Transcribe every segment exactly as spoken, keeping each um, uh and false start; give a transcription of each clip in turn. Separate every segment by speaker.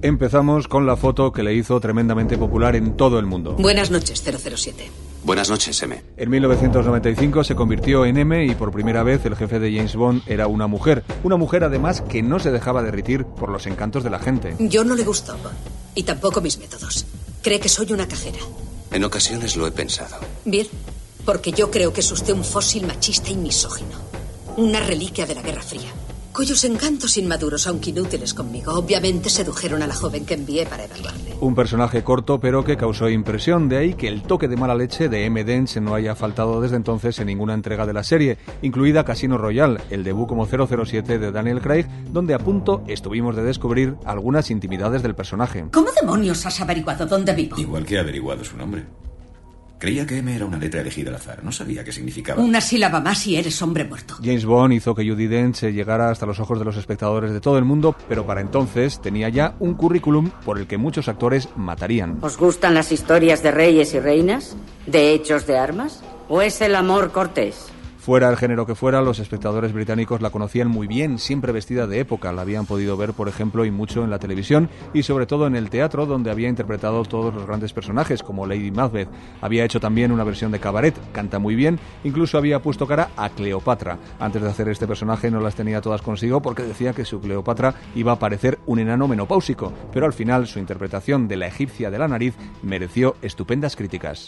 Speaker 1: Empezamos con la foto que le hizo tremendamente popular en todo el mundo.
Speaker 2: Buenas noches, cero cero siete.
Speaker 3: Buenas noches, M.
Speaker 1: En mil novecientos noventa y cinco se convirtió en M y por primera vez el jefe de James Bond era una mujer. Una mujer además que no se dejaba derretir por los encantos de la gente.
Speaker 2: Yo no le gustó Bond, y tampoco mis métodos. Cree que soy una cajera.
Speaker 3: En ocasiones lo he pensado.
Speaker 2: Bien, porque yo creo que es usted un fósil machista y misógino. Una reliquia de la Guerra Fría, cuyos encantos inmaduros, aunque inútiles conmigo, obviamente sedujeron a la joven que envié para evaluarle.
Speaker 1: Un personaje corto pero que causó impresión, de ahí que el toque de mala leche de M. Dench no haya faltado desde entonces en ninguna entrega de la serie, incluida Casino Royale, el debut como cero cero siete de Daniel Craig, donde a punto estuvimos de descubrir algunas intimidades del personaje.
Speaker 2: ¿Cómo demonios has averiguado dónde vivo?
Speaker 4: Igual que he averiguado su nombre. Creía que M era una letra elegida al azar. No sabía qué significaba.
Speaker 2: Una sílaba más y eres hombre muerto.
Speaker 1: James Bond hizo que Judi Dench llegara hasta los ojos de los espectadores de todo el mundo, pero para entonces tenía ya un currículum por el que muchos actores matarían.
Speaker 5: ¿Os gustan las historias de reyes y reinas? ¿De hechos de armas? ¿O es el amor cortés?
Speaker 1: Fuera el género que fuera, los espectadores británicos la conocían muy bien, siempre vestida de época. La habían podido ver, por ejemplo, y mucho en la televisión y sobre todo en el teatro, donde había interpretado todos los grandes personajes, como Lady Macbeth. Había hecho también una versión de cabaret, canta muy bien, incluso había puesto cara a Cleopatra. Antes de hacer este personaje no las tenía todas consigo porque decía que su Cleopatra iba a parecer un enano menopáusico, pero al final su interpretación de la egipcia de la nariz mereció estupendas críticas.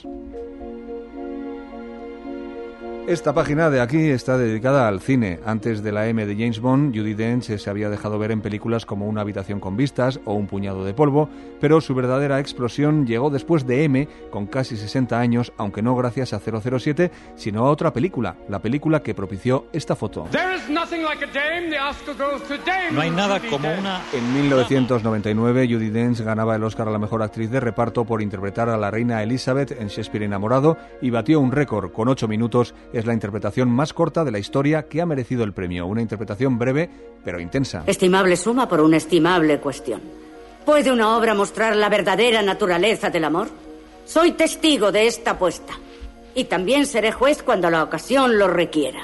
Speaker 1: Esta página de aquí está dedicada al cine. Antes de la M de James Bond, Judi Dench se había dejado ver en películas como Una habitación con vistas o Un puñado de polvo, pero su verdadera explosión llegó después de M, con casi sesenta años, aunque no gracias a cero cero siete, sino a otra película, la película que propició esta foto.
Speaker 6: No hay nada como una...
Speaker 1: En mil novecientos noventa y nueve, Judi Dench ganaba el Oscar a la mejor actriz de reparto por interpretar a la reina Elizabeth en Shakespeare enamorado y batió un récord con ocho minutos. Es la interpretación más corta de la historia que ha merecido el premio. Una interpretación breve, pero intensa.
Speaker 5: Estimable suma por una estimable cuestión. ¿Puede una obra mostrar la verdadera naturaleza del amor? Soy testigo de esta apuesta. Y también seré juez cuando la ocasión lo requiera.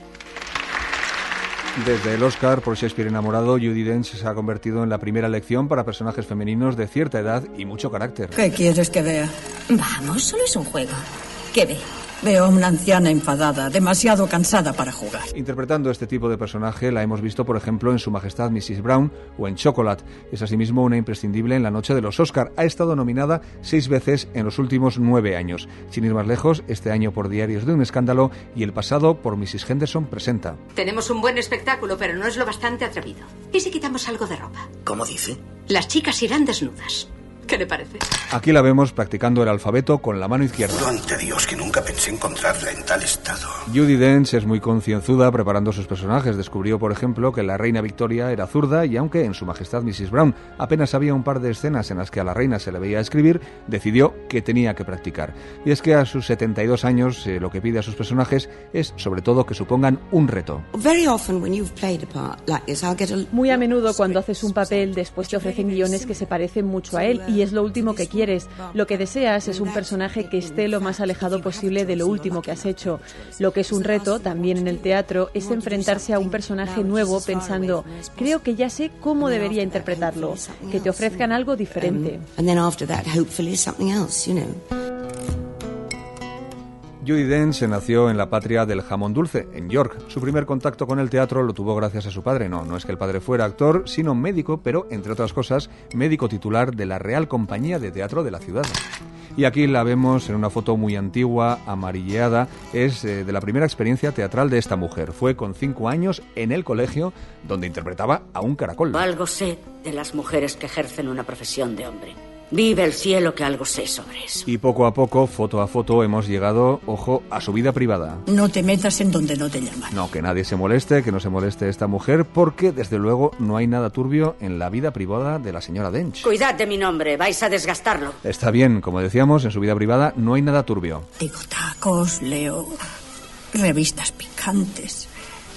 Speaker 1: Desde el Oscar por Shakespeare enamorado, Judi Dench se ha convertido en la primera elección para personajes femeninos de cierta edad y mucho carácter.
Speaker 7: ¿Qué quieres que vea?
Speaker 8: Vamos, solo es un juego. ¿Qué ve?
Speaker 7: Veo a una anciana enfadada, demasiado cansada para jugar.
Speaker 1: Interpretando este tipo de personaje la hemos visto, por ejemplo, en Su Majestad missus Brown o en Chocolate. Es asimismo una imprescindible en la noche de los Oscar. Ha estado nominada seis veces en los últimos nueve años. Sin ir más lejos, este año por Diarios de un escándalo y el pasado por missus Henderson presenta.
Speaker 2: Tenemos un buen espectáculo, pero no es lo bastante atrevido. ¿Y si quitamos algo de ropa?
Speaker 3: ¿Cómo dice?
Speaker 2: Las chicas irán desnudas. ¿Qué le parece?
Speaker 1: Aquí la vemos practicando el alfabeto con la mano izquierda.
Speaker 9: Juro ante Dios que nunca pensé encontrarla en tal estado.
Speaker 1: Judi Dench es muy concienzuda preparando sus personajes. Descubrió, por ejemplo, que la reina Victoria era zurda y aunque en Su Majestad missus Brown apenas había un par de escenas en las que a la reina se le veía escribir, decidió que tenía que practicar. Y es que a sus setenta y dos años eh, lo que pide a sus personajes es sobre todo que supongan un reto.
Speaker 10: Muy a menudo cuando haces un papel después te ofrecen guiones que se parecen mucho a él y es lo último que quieres. Lo que deseas es un personaje que esté lo más alejado posible de lo último que has hecho. Lo que es un reto, también en el teatro, es enfrentarse a un personaje nuevo pensando, creo que ya sé cómo debería interpretarlo, que te ofrezcan algo diferente.
Speaker 1: Judi Dench nació en la patria del jamón dulce, en York. Su primer contacto con el teatro lo tuvo gracias a su padre. No, no es que el padre fuera actor, sino médico, pero, entre otras cosas, médico titular de la Real Compañía de Teatro de la ciudad. Y aquí la vemos en una foto muy antigua, amarilleada. Es eh, de la primera experiencia teatral de esta mujer. Fue con cinco años en el colegio, donde interpretaba a un caracol.
Speaker 5: Algo sé de las mujeres que ejercen una profesión de hombre. Vive el cielo que algo sé sobre eso.
Speaker 1: Y poco a poco, foto a foto, hemos llegado, ojo, a su vida privada.
Speaker 7: No te metas en donde no te llaman.
Speaker 1: No, que nadie se moleste, que no se moleste esta mujer, porque desde luego no hay nada turbio en la vida privada de la señora Dench.
Speaker 5: Cuidad de mi nombre, vais a desgastarlo.
Speaker 1: Está bien, como decíamos, en su vida privada no hay nada turbio.
Speaker 7: Digo tacos, leo revistas picantes.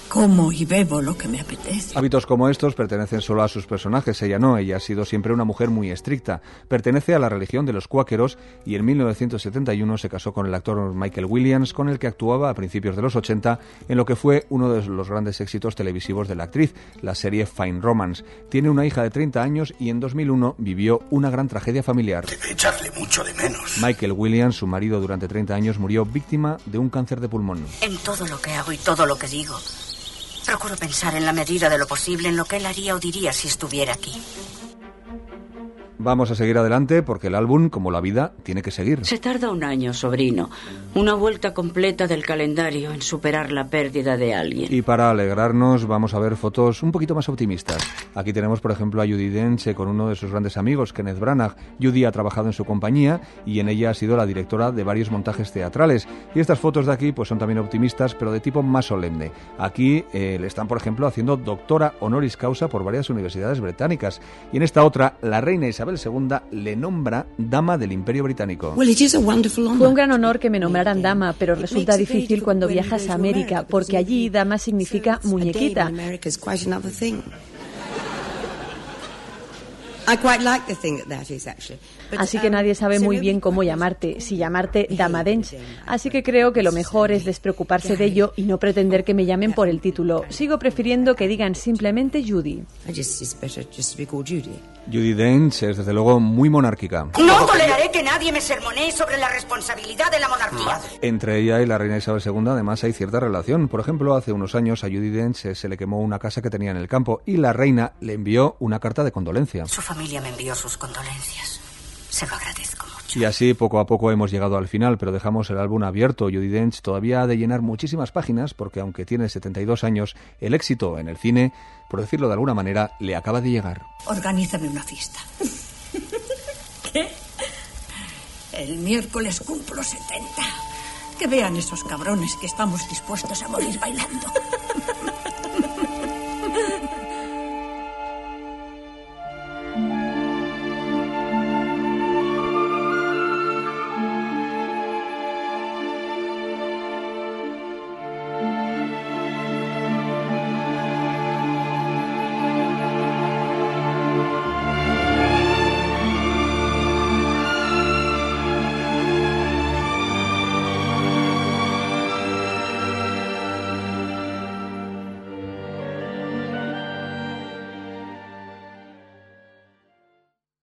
Speaker 7: Como y bebo lo que me apetece.
Speaker 1: Hábitos como estos pertenecen solo a sus personajes, ella no, ella ha sido siempre una mujer muy estricta. Pertenece a la religión de los cuáqueros y en mil novecientos setenta y uno se casó con el actor Michael Williams, con el que actuaba a principios de los ochenta en lo que fue uno de los grandes éxitos televisivos de la actriz, la serie Fine Romance. Tiene una hija de treinta años y en dos mil uno vivió una gran tragedia familiar.
Speaker 9: Debe echarle mucho de menos.
Speaker 1: Michael Williams, su marido durante treinta años, murió víctima de un cáncer de pulmón.
Speaker 5: En todo lo que hago y todo lo que digo, procuro pensar en la medida de lo posible en lo que él haría o diría si estuviera aquí.
Speaker 1: Vamos a seguir adelante porque el álbum, como la vida, tiene que seguir.
Speaker 5: Se tarda un año, sobrino. Una vuelta completa del calendario en superar la pérdida de alguien.
Speaker 1: Y para alegrarnos vamos a ver fotos un poquito más optimistas. Aquí tenemos, por ejemplo, a Judi Dench con uno de sus grandes amigos, Kenneth Branagh. Judi ha trabajado en su compañía y en ella ha sido la directora de varios montajes teatrales. Y estas fotos de aquí pues son también optimistas, pero de tipo más solemne. Aquí eh, le están, por ejemplo, haciendo doctora honoris causa por varias universidades británicas. Y en esta otra, la reina Isabel segunda le nombra dama del Imperio Británico.
Speaker 10: Fue un gran honor que me nombraran dama, pero resulta difícil cuando viajas a América, porque allí dama significa muñequita. Así que nadie sabe muy bien cómo llamarte, si llamarte Dama Dench. Así que creo que lo mejor es despreocuparse de ello y no pretender que me llamen por el título. Sigo prefiriendo que digan simplemente Judy.
Speaker 1: Judi Dench es desde luego muy monárquica.
Speaker 5: No toleraré que nadie me sermonee sobre la responsabilidad de la monarquía.
Speaker 1: Entre ella y la reina Isabel segunda además hay cierta relación. Por ejemplo, hace unos años a Judi Dench se le quemó una casa que tenía en el campo y la reina le envió una carta de condolencia.
Speaker 5: Su familia me envió sus condolencias. Se lo agradezco mucho.
Speaker 1: Y así poco a poco hemos llegado al final, pero dejamos el álbum abierto. Judi Dench todavía ha de llenar muchísimas páginas porque aunque tiene setenta y dos años, el éxito en el cine, por decirlo de alguna manera, le acaba de llegar.
Speaker 7: Organízame una fiesta. ¿Qué? El miércoles cumplo setenta. Que vean esos cabrones que estamos dispuestos a morir bailando.